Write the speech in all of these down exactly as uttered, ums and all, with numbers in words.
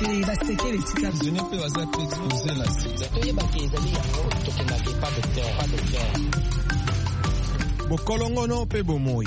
baseke baseke letika zone pe waza pe exposer la sida toye bakezali yango tokendaki pas docteur pas docteur bokolongono pe bomoi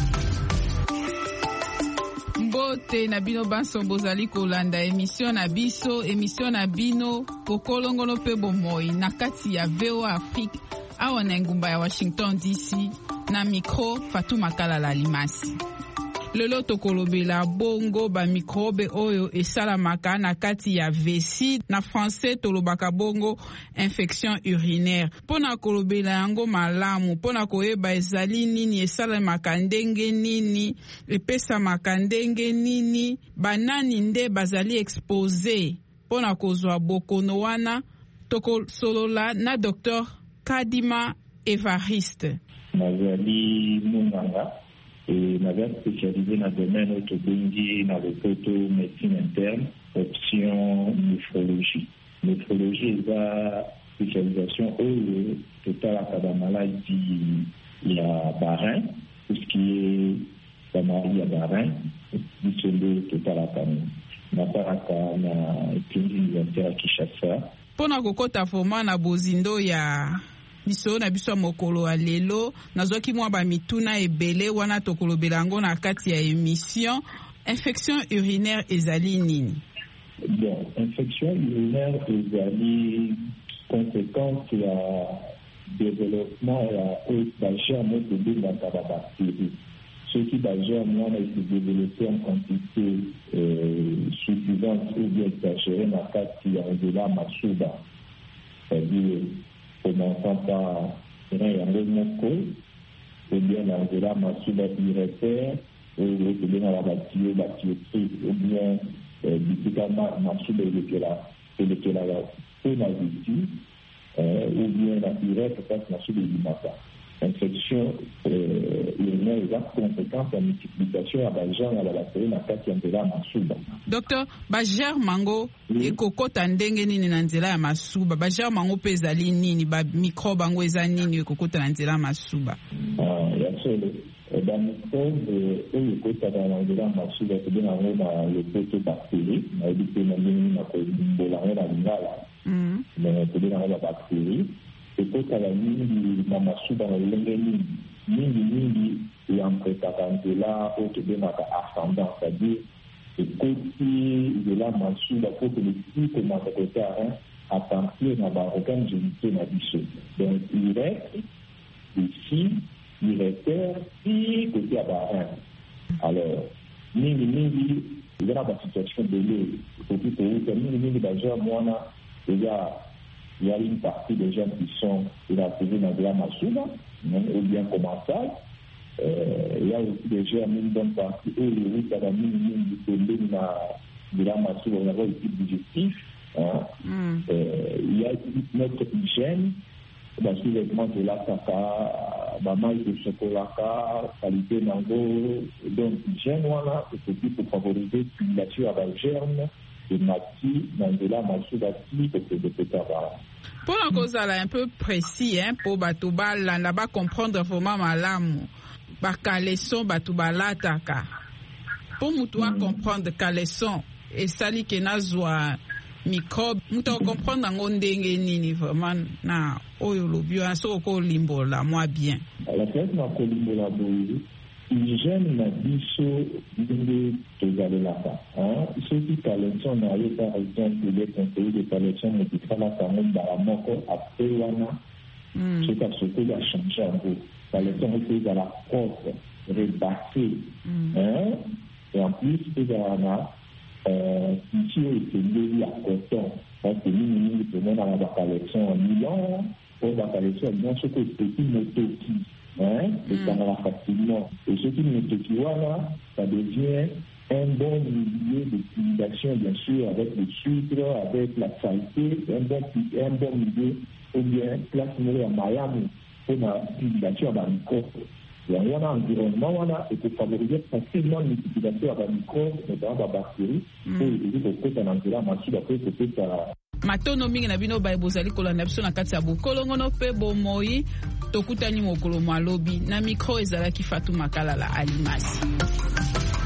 mbote na bino banso bozali kolanda émission na biso émission na bino bokolongono pe bomoi na kati ya V O A Afrique awa na ngumba ya Washington D C na micro Fatou Makalala Limasi. Lelo tokolobela bongo ba microbe oyo esalamaka na kati ya vessie na français tolobaka bongo infection urinaire. Pona kolobela yango malamu, pona koyeba ezali nini esalamaka ndenge nini, epesamaka ndenge nini, banani nde bazali expose. Pona kozwa bokono wana tokosolola na docteur Kadima Evariste. Nazali Munganga et m'avais spécialisé dans le domaine autobéndi dans le photo médecine interne, option néphrologie. Néphrologie est la spécialisation où total à la maladie il y a barin, tout ce qui est la maladie à barin, dissolu total à la na paraka na clinique interne à Kinshasa. Pona kokota forma na bozindo ya biso na biso mokolo ya lelo nazoki mwa ba mituna ebele wana tokolobela yango na kati ya émission infection urinaire ezali nini? Bon, infection urinaire ezali conséquence ya développement ya germe de bactéries na bactéries. Ce qui va germe wana se développer en quantité euh, suffisante ou bien exagérée na kati ya nzela masuba. C'est-à-dire commençant par yango moko ou bien na nzela masuba urinaire ou bien na batio batiotri ou bien bisika masuba elekela elekela pe na viti ou bien na urètre parce masuba elimaka. Infection euh, urinaire est la conséquence de la multiplication à la germe à la bactérie na kati ya nzela masuba. Docteur, ba germe mango oui. Ekokota ndenge nini na nzela ya masuba? Ba germe mango pe ezali nini? Ba microbe mango eza nini ekokota na nzela masuba? Ah, ya solo. Ba microbe oyo ekokota na nzela masuba c'est bien yango na le poto bactérie, na ebite na ndenge na ko mbola na lingala. Mm. Mais c'est bien yango ba bactérie. ekotala mingi na masuba na lolenge mingi mingi mingi eampretaka nzela oyo tobengaka ascendant, c'est-à-dire ekoti nzela masuba po ke leki komaka kote arin à partir na baorgane génitaux na biso. Donc urètre, ici, uréter, puis côté ya barin. Alors mingi mingi eza na basituation bele ekoki kouta mingi mingi bagerme wana eza. Il y a une partie des gens qui sont inactivés dans la masuba, ou bien commensal. Euh, il y a aussi des gens, une bonne partie, où il y a des gens de la masuba, on a un type digestif. Hein. Mm. Euh, il y a notre hygiène, parce que les vêtements de la caca, maman de chocolat, qualité mango, donc hygiène, voilà, c'est pour favoriser l'utilisation à la germe. De mati dans de la masuba qui peut se détecter. Pour la cause un peu précis hein pour batuba là là-bas comprendre vraiment malamu ba caleçon batuba la taka pour mutua mm. comprendre caleçon et sali que nazwa microbe mutua comprendre ngo ndenge nini vraiment na oyo lobio so ko limbola moi bien la fait na ko limbola boyi hygiène na biso ndenge tozalela hein ceux qui collection na yo par exemple les conseillers de collection médicale kango mbala moko après wana c'est parce que il a changé un peu collection c'est à la propre rebassée hein et en plus c'est à la euh ici c'est lié à coton parce que nous nous tenons dans la collection en Milan pour la collection bien sûr que petit moto qui hein, et ça va facilement. Et ce qui nous dit là, ça devient un bon milieu d'utilisation, bien sûr, avec le sucre, avec la saleté, un bon, un bon milieu, ou bien place à Miami pour l'utilisation à la microbe. Et on a un environnement, voilà, et pour favoriser facilement l'utilisation à la microbe, notamment à la bactérie, pour éviter que peut-être un environnement massif, après peut-être à matono mingi na bino bai bozali kolanda biso na kati ya bokolongono pe bomoi tokutani mokolo malobi na micro ezalaki Fatou Makalala Alimasi.